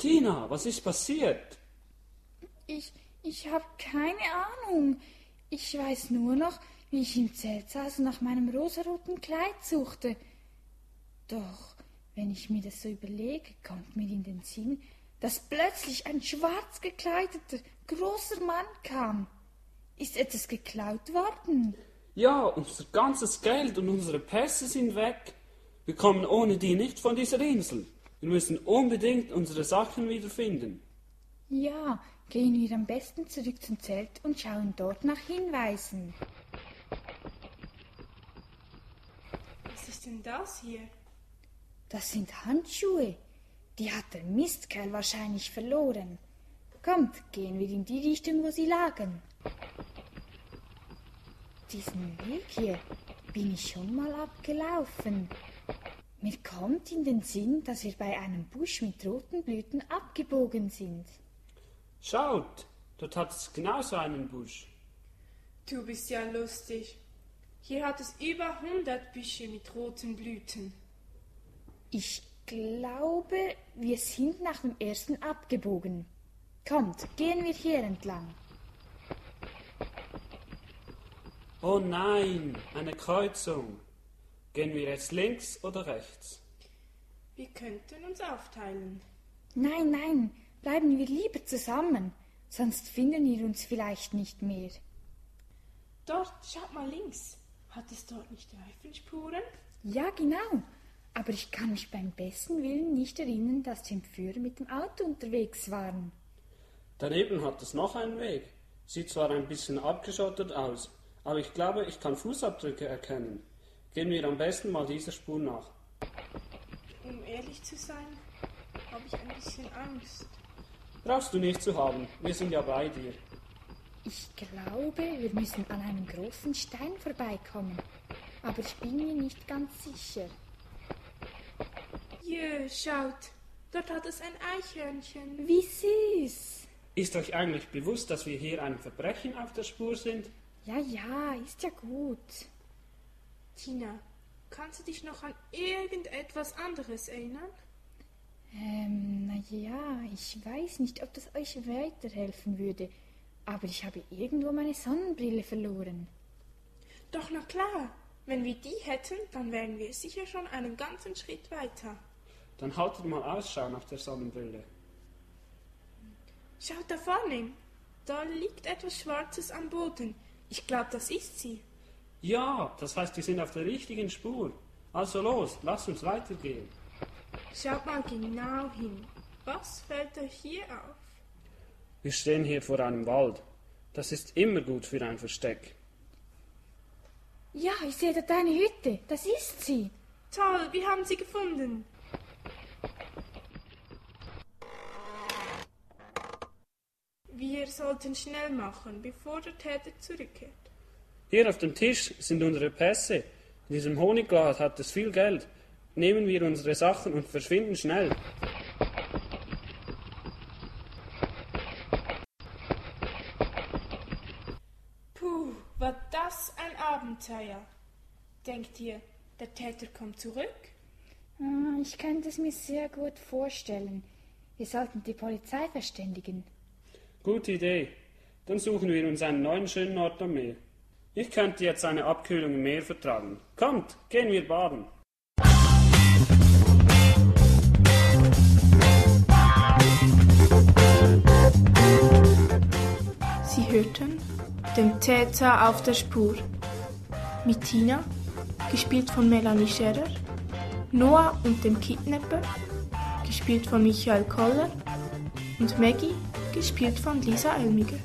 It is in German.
Tina, was ist passiert? Ich habe keine Ahnung. Ich weiß nur noch, wie ich im Zelt saß und nach meinem rosaroten Kleid suchte. Doch, wenn ich mir das so überlege, kommt mir in den Sinn, dass plötzlich ein schwarz gekleideter, großer Mann kam. Ist etwas geklaut worden? Ja, unser ganzes Geld und unsere Pässe sind weg. Wir kommen ohne die nicht von dieser Insel. Wir müssen unbedingt unsere Sachen wiederfinden. Ja, gehen wir am besten zurück zum Zelt und schauen dort nach Hinweisen. Was ist denn das hier? Das sind Handschuhe. Die hat der Mistkerl wahrscheinlich verloren. Kommt, gehen wir in die Richtung, wo sie lagen. Diesen Weg hier bin ich schon mal abgelaufen. Mir kommt in den Sinn, dass wir bei einem Busch mit roten Blüten abgebogen sind. Schaut, dort hat es genauso einen Busch. Du bist ja lustig. Hier hat es über 100 Büsche mit roten Blüten. Ich glaube, wir sind nach dem ersten abgebogen. Kommt, gehen wir hier entlang. Oh nein, eine Kreuzung. Gehen wir jetzt links oder rechts? Wir könnten uns aufteilen. Nein, bleiben wir lieber zusammen, sonst finden wir uns vielleicht nicht mehr. Dort, schaut mal links. Hat es dort nicht Reifenspuren? Ja, genau. Aber ich kann mich beim besten Willen nicht erinnern, dass die Entführer mit dem Auto unterwegs waren. Daneben hat es noch einen Weg. Sieht zwar ein bisschen abgeschottet aus, aber ich glaube, ich kann Fußabdrücke erkennen. Gehen wir am besten mal dieser Spur nach. Um ehrlich zu sein, habe ich ein bisschen Angst. Brauchst du nicht zu haben, wir sind ja bei dir. Ich glaube, wir müssen an einem großen Stein vorbeikommen, aber ich bin mir nicht ganz sicher. Jö, schaut, dort hat es ein Eichhörnchen. Wie süß! Ist euch eigentlich bewusst, dass wir hier einem Verbrechen auf der Spur sind? Ja, ist ja gut. Tina, kannst du dich noch an irgendetwas anderes erinnern? Ich weiß nicht, ob das euch weiterhelfen würde, aber ich habe irgendwo meine Sonnenbrille verloren. Doch, na klar, wenn wir die hätten, dann wären wir sicher schon einen ganzen Schritt weiter. Dann haltet mal Ausschau nach der Sonnenbrille. Schaut da vorne, da liegt etwas Schwarzes am Boden. Ich glaube, das ist sie. Ja, das heißt, wir sind auf der richtigen Spur. Also los, lasst uns weitergehen. Schaut mal genau hin. Was fällt euch hier auf? Wir stehen hier vor einem Wald. Das ist immer gut für ein Versteck. Ja, ich sehe da deine Hütte. Das ist sie. Toll, wir haben sie gefunden. Wir sollten schnell machen, bevor der Täter zurückkehrt. Hier auf dem Tisch sind unsere Pässe. In diesem Honigglas hat es viel Geld. Nehmen wir unsere Sachen und verschwinden schnell. Puh, war das ein Abenteuer. Denkt ihr, der Täter kommt zurück? Ich könnte es mir sehr gut vorstellen. Wir sollten die Polizei verständigen. Gute Idee. Dann suchen wir uns einen neuen schönen Ort am Meer. Ich könnte jetzt eine Abkühlung im Meer vertragen. Kommt, gehen wir baden. Sie hörten den Täter auf der Spur. Mit Tina, gespielt von Melanie Scherer, Noah und dem Kidnapper, gespielt von Michael Koller, und Maggie, gespielt von Lisa Elmiger.